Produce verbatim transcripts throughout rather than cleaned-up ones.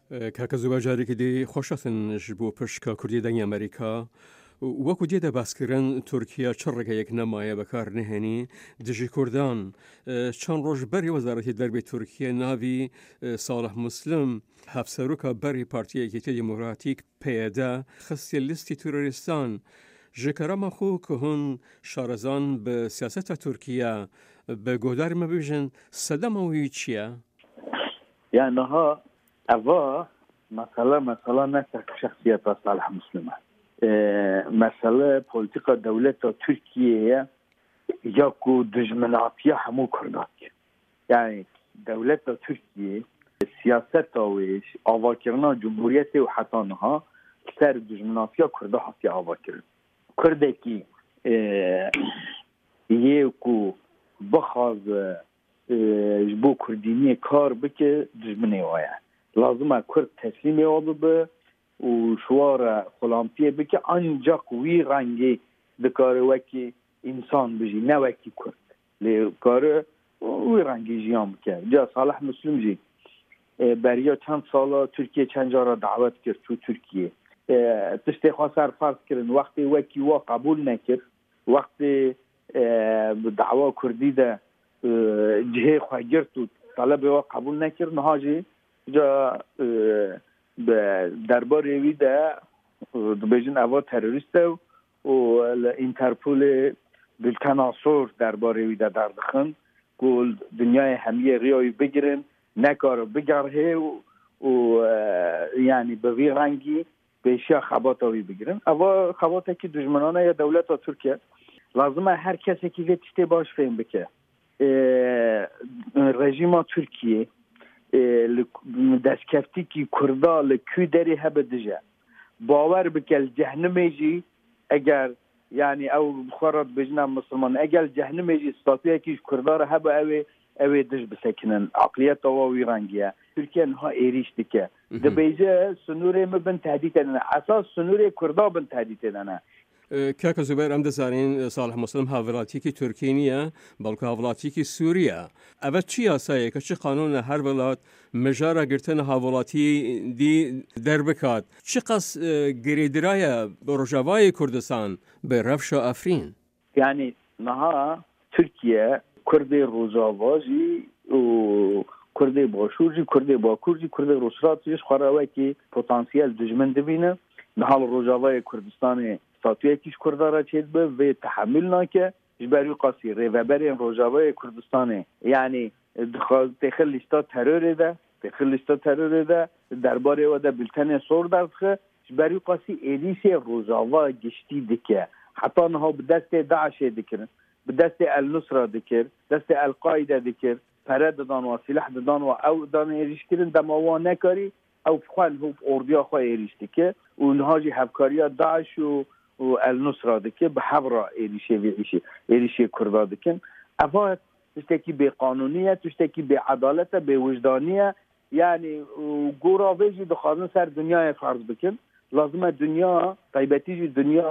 کاکە زوبە جارێکی دی خۆشەتنش بۆ پشکە کوردی دەنگی ئەمریکا وەکو دێدە باسکردن تورکیا چ ڕێگەیەک نەمایە بەکار نهێنی دژی کوردان چەند ڕۆژ بەری وەزارەتی دەربی تورکیا ناوی ساڵح موسلم هەفسەرۆکە بەری پارتیەکی دموکراتیک پێدا خستی لیستی تۆرۆریستان ژکەرەمە خۆ کە هون شارەزان بە سیاسەتە تورکیا بە گۆداری مەبێژن سەدەمەوەی چییە؟ یانەها ئەوە مەسەلە مەسەلە نەکە شخصیەتە ساڵح موسلمە مەسەلە پۆلیتیکا دەولەتە تورکیەیە یاکو دژمناتیە هەموو کورداک یعنی دەولەتە تورکیە سیاسەتەوەیش ئاواکردنا جمهوریەتێ و حەتانەها سەر دژمناتیە کووردا هاتیە ئاواکردن کوردێکی یەکو بخوازە ji bo Kurdîniyê kar bike dijminê waya lazima Kurd teslimê wa bibe û şwara xulampiyê bike ancak wî rengê dikare wekî însan bijî ne wekî Kurd lê kare wî rengî jiyan bike ca Salih Müslim jî beriya çend sala Tirkiye çend cara dawet kir çû Tirkiye tiştê xwe ser farz kirin wextê wekî wa qebûl nekir wextê bi dawa Kurdî de جهه خواهگرد و طلب و قبول نکرد نهاجی جا دربار روی ده بیجن اوا تروریست و اینترپول بلتن آسور دربار روی ده دردخن گل دنیای همیه ریایی بگیرن نکار بگره و, و یعنی به وی رنگی بیشیا خبات آوی بگیرن اوا خباته که دجمنانه یا دولت و ترکیه لازمه هر کسی که تشتی باش فهم بکه رژیما ترکیه دستکفتی کی کردا لکی دری هب دجا باور بکل جهنمی جی اگر یعنی او بخارات بجنم مسلمان اگر جهنمی جی استاتیه کی کردا را هب اوی اوی دج بسکنن عقلیت و ویرانگیه ترکیه نها ایریش دیکه دبیجه سنوره مبن تهدیدن اساس سنوره کردا بن تهدیدن کاکە زوبەر ئەم دەزانین ساڵح موسلم هاوڵاتیەکی تورکی نییە بەڵکو هاوڵاتیەکی سووریە ئەوە چی یاسایە کە چی قانونە هەر وڵات مژارە گرتن هاوڵاتی دی دەربکات چی قەس گرێدرایە بە ڕۆژاوای کوردستان بە ڕەفشە ئەفرین یعنی نەها تورکیە کوردی ڕۆژاواژی و کوردی باشوورجی کوردی باکوورجی کوردی ڕۆژهەڵاتیش خۆراوەکی پۆتانسیەل دژمن دەبینە نەهاڵ ڕۆژاوای کوردستانی ستاتویکیش کردارا چید به و تحمل نکه جبری قاسی ریوبرین روجاوای کردستانه یعنی دخل داخل لیستا ترور ده داخل لیستا ترور ده درباره و ده بلتن سور درخه جبری قاسی ایلیسی روجاوا گشتی دکه حتی نه به دست داعش دکرن به دست النصره دکر دست القاعده دکر پرد دان و سلاح دان و او دان ایریش کردن دماوا نکاری او فخوان هو اردیا خو ایریش دکه و نهاجی همکاریا داعش و و النصره دکه به حبر ایریشه ویشه ایریشه کردا دکن افات تشتکی به قانونیه تشتکی به عدالت به وجدانیه یعنی گورا ویجی دخانه سر دنیا فرض بکن لازمه دنیا طیبتی دنیا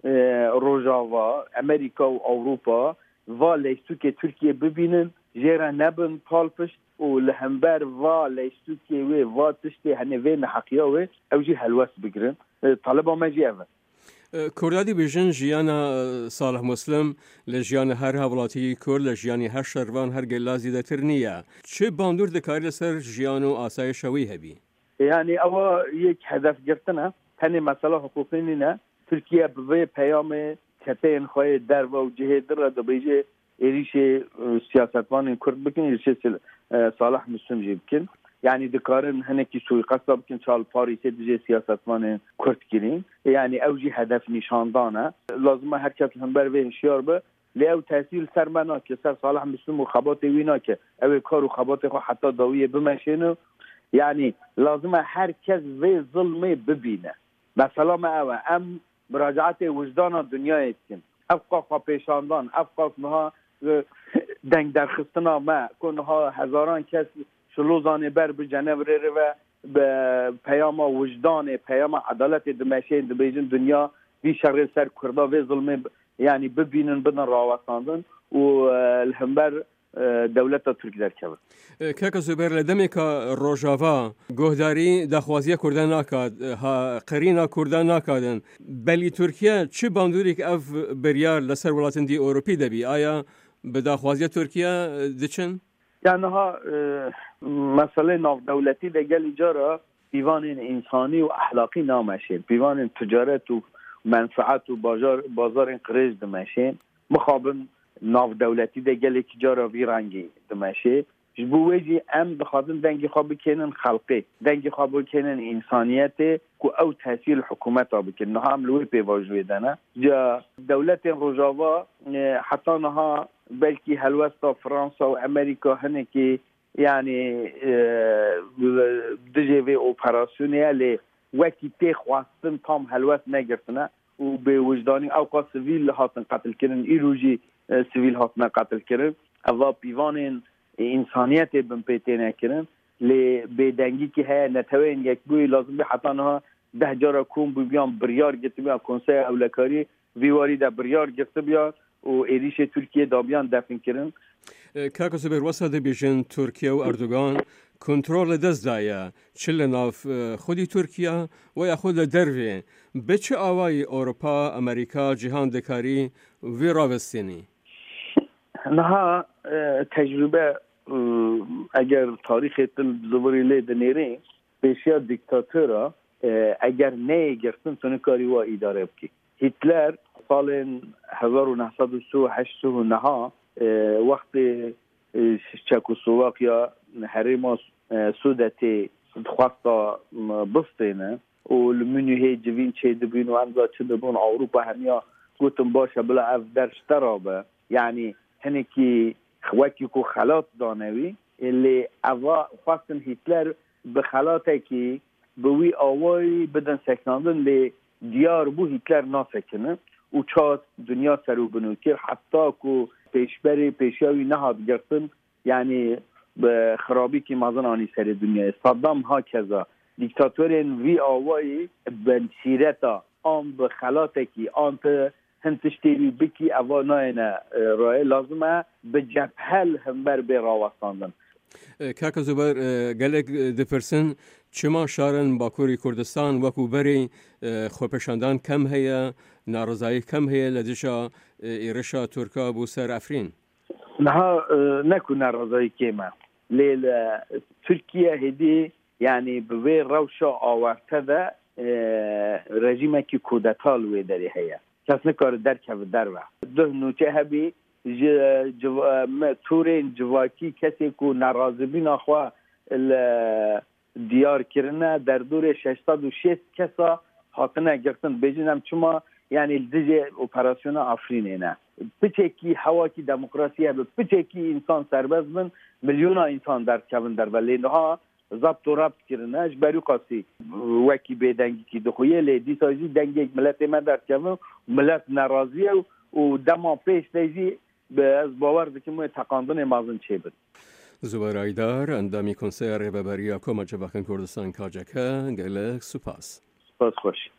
روجاوا امریکا و اروپا و لیستو که ترکیه ببینن جیره نبن پالپش و لهمبر و لیستو که وی و تشتی هنه وی نحقیه وی اوجی حلوس بگرن طالبا مجی اول کوردادی بیژن ژیانە ساڵح موسلم لە ژیانە هەر هاوڵاتی کورد لە ژیانی هەر شەروان هەر گەلازی دەتر نییە چه باندور دەکاری لەسەر ژیان و ئاسایشەوەی هەبی یعنی ئەوە یەک هەدەف گرتنە تەنێ مەسەلە حقوقی نینە تورکیا بڤێ پەیامێ کەتەیەن خۆی دەربە و جهێدرە دەبێژێ عێریشێ سیاسەتوانên کورد بکن عێریشێ ساڵح موسلم jî bikin yani dikarin hinekî suîqesta bikin çalparîsê dijê siyasetmanên Kurd kirîn yani ew jî hedef nîşandan e lazim e her kes hember vê hişyar be lê ew tesîl ser me nake ser Salih Müslim û xebatê wî nake ew ê kar û xebatê xwe heta dawiyê bimeşîne yani lazim e her kes vê zilmê bibîne mesela me ew e em müracaetê wijdana dunyayê dikin ev qa xwe pêşandan ev qa niha deng derxistina me ku niha hezaran kes شلوزانه بر به جنوره و به پیام وجدان پیام عدالت دمشق دبیجن دنیا بی شر سر کردا و ظلم یعنی ببینن بدن راوستاندن و الهمبر دولت ترکی درکەوە. کاکە زوبەر لە دەمێکە ڕۆژاوا گۆهداری داخوازیە کوردان ناکات قەرینە کوردان ناکاتن بەلی تورکیا چ باندورێک ئەف بریار لەسەر وڵاتندی ئۆروپی دەبی ئایا بە داخوازیە تورکیا دچن؟ یانها مەسەلەی ناودەوڵەتی لەگەلی جارە پیوانên ئینسانی و ئەحلاقی نامەشێن پیوانên تجارەت و منفعت و بازارên قرێژ دمەشێن مخابن ناودەوڵەتی لەگەلێکی جارە وی ڕەنگی دمەشێ ji bo wê jî em dixwazin dengê xwe bikênin xelqê dengê xwe bikênin însaniyetê ku ew tesîl hikûmeta bikin niha em li wê pêvajiyê de ne ca dewletên rojava heta niha belkî helwesta Fransa û Amerîka hinekî yani dijî vê operasyonê lê wekî tê xwastin tam helwest negirtine û bêwijdanî ew ka sivîl hatin qetilkirin îro jî sivîl hatine qetilkirin eva pîvanên انسانیت بن پیدا نکردن لی بدنگی که هی نتوان یک بوی لازم به حتی نه ده جارا کم بیان بریار گرفت بیان کنسای اولکاری ویواری ده بریار گرفت بیان و ایریش ترکیه دابیان دفن کردن. کاکو زبر وسط بیشن ترکیه و اردوغان کنترل دست دایا چل ناف خودی ترکیه و یا خود دروی به چه آوای اروپا امریکا جهان دکاری وی راوستینی؟ نه تجربه اگر تاریخ تل زبری لی دنیری پیشیا دیکتاتورا اگر نه گرفتن تونه کاری و اداره بکی هیتلر سال هزار و نهصد و سی و هشت و نه وقت چکسلواکیا حریم سودتی خواستا بستینه و لمنیه جوین چه دبین و امضا چه دبین اروپا همیا گوتن باشه بلا اف درشترابه یعنی هنکی وکی کو خلات دانوی اللي اوا خواستن هیتلر به خلاته که به وی آوای بدن سکناندن لی دیار بو هیتلر ناسکنه و چات دنیا سرو بنوکر حتی که پیشبری پیشاوی نهاد گرتن یعنی به خرابی که مازن آنی سر دنیا صدام ها کذا دیکتاتورین وی آوای بن سیرتا آن به خلاته که آن هنتشتری بکی اواناین رای لازمه به جبهل هم بر براوستاندن. کاکا زبر گلک دپرسن چما شارن باکوری کردستان وکو بری خوپشاندان کم هیا نارضایی کم هیا لدیشا ایرشا ترکا بو سر افرین؟ نه نکو نارضایی کمه لیل ترکیه هدی یعنی به روشا آورته ده رژیمه که کودتال وی داری هیا کس نکار در که در و ده نوچه هبی تورین جواکی کسی که ناراضی بین آخوا دیار کرنه در دور ششصد و شش کسا حاطنه گرفتن بجنم چما یعنی دیجه اپراسیون آفرینه نه پچه کی هوا کی دموکراسی هبه پچه کی انسان سرباز من میلیون انسان در کون در ولی نها ضبط و ربط کرنه اش بری قاسی وکی به دنگی کی دخویه لی دیسازی دنگی ملت ما در کون ملت ناراضیه و دما پیش دیجی به از باور دکمه تقاندن مازن چه بود. زبیر ایدار اندامی کنسر رهبری کمک جبهه کردستان کاجکه گلک سپاس. سپاس خوش.